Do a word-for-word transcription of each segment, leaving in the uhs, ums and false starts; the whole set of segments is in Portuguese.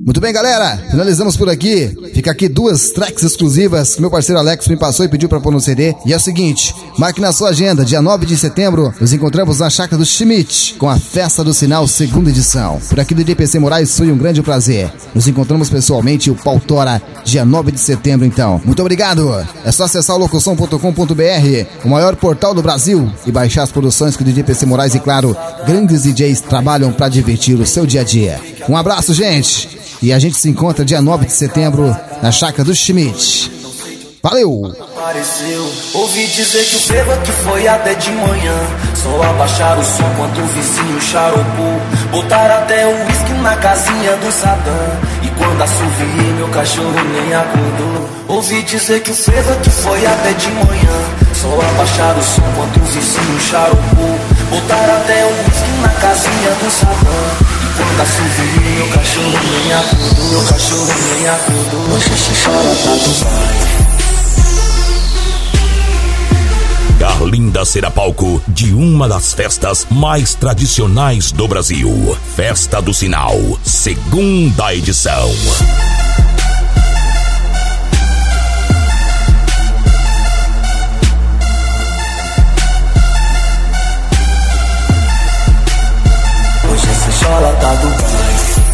Muito bem, galera, finalizamos por aqui. Fica aqui duas tracks exclusivas que meu parceiro Alex me passou e pediu pra pôr no C D. E é o seguinte, marque na sua agenda, dia nove de setembro, nos encontramos na Chácara do Schmidt, com a Festa do Sinal, segunda edição. Por aqui do D J P C Moraes, foi um grande prazer. Nos encontramos pessoalmente, o Pau Tora, dia nove de setembro, então. Muito obrigado. É só acessar o locução ponto com ponto b r, o maior portal do Brasil, e baixar as produções que o D J P C Moraes e, claro, grandes D Js trabalham pra divertir o seu dia a dia. Um abraço, gente. E a gente se encontra dia nove de setembro na Chácara do Schmidt. Valeu! Apareceu, ouvi dizer que o fervo que foi até de manhã. Só abaixaram o som quando o vizinho charopou. Botaram até o uísque na casinha do Sadam. E quando assoviei, meu cachorro nem acordou. Ouvi dizer que o fervo que foi até de manhã. Só abaixaram o som quando o vizinho charopou. Botaram até o uísque na casinha do Sadam. Quando assoviei, meu cachorro nem acordou. Meu cachorro nem acordou. Hoje se chora, tá do pai. Carlinda será palco de uma das festas mais tradicionais do Brasil. Festa do Sinal, segunda edição. Hoje esse chola tá do pai.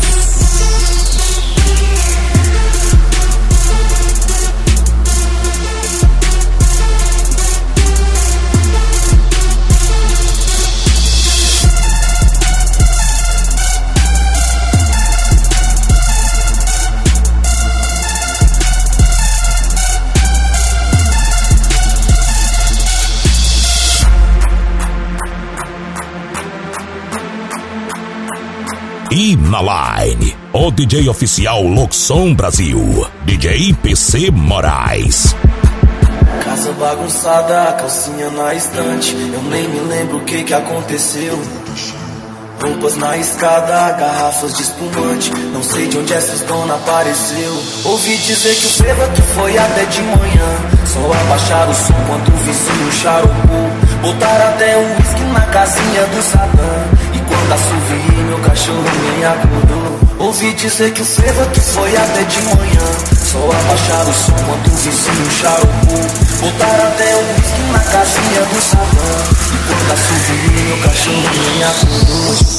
E na line, o D J oficial Locução Brasil, D J P C Moraes. Casa bagunçada, calcinha na estante. Eu nem me lembro o que que aconteceu. Roupas na escada, garrafas de espumante. Não sei de onde essas dona apareceu. Ouvi dizer que o fervo que foi até de manhã. Só abaixaram o som quando o vizinho charopou. Botaram até o uísque na casinha do Sadam. E quando assoviei, meu cachorro nem acordou. Ouvi dizer que o fervo que foi até de manhã. Só abaixaram o som quando o vizinho charopou. Botaram até o uísque na casinha do Sadam. E quando assoviei, meu cachorro nem acordou.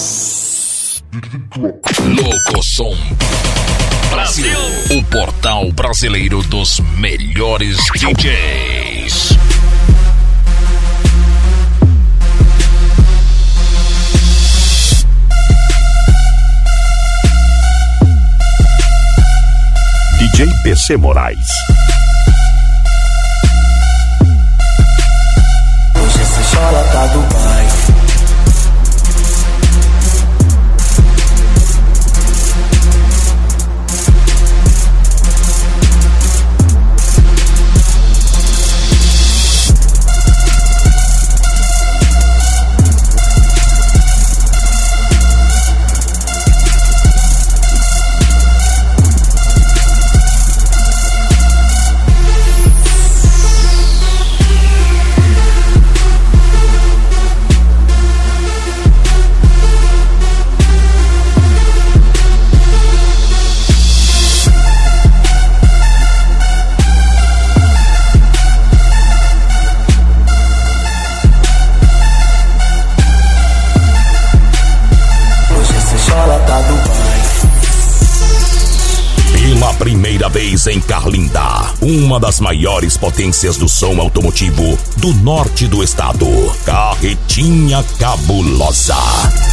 Locução Brasil, o portal brasileiro dos melhores D Js. D J P C Moraes. Hoje esse chola tá do pai. Primeira vez em Carlinda, uma das maiores potências do som automotivo do norte do estado, Carretinha Cabulosa.